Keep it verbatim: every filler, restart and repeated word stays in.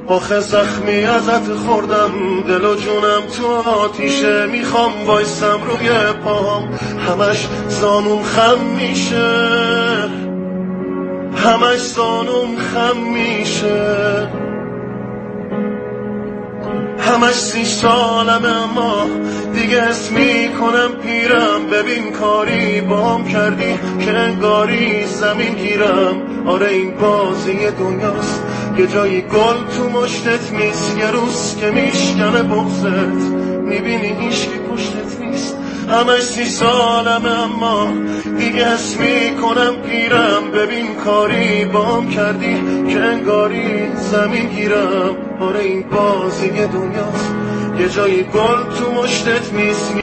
آخه زخمی ازت خوردم، دل و جونم تو آتیشه، میخوام وایسم روی پام، همش زانوم خم میشه، همش زانوم خم میشه، همش سی سالمه اما دیگه حس میکنم پیرم. ببین کاری بام کردی که انگاری زمین گیرم. آره این بازی دنیاست، یه جایی گل تو مشتت نیست، یه روز که میشکنه بغزت میبینی هیچکی پشتت نیست. همش سی سالمه اما دیگه حس میکنم پیرم. ببین کاری بام کردی که انگاری زمین گیرم. آره این بازی دنیاست، یه جایی گل تو مشتت نیست.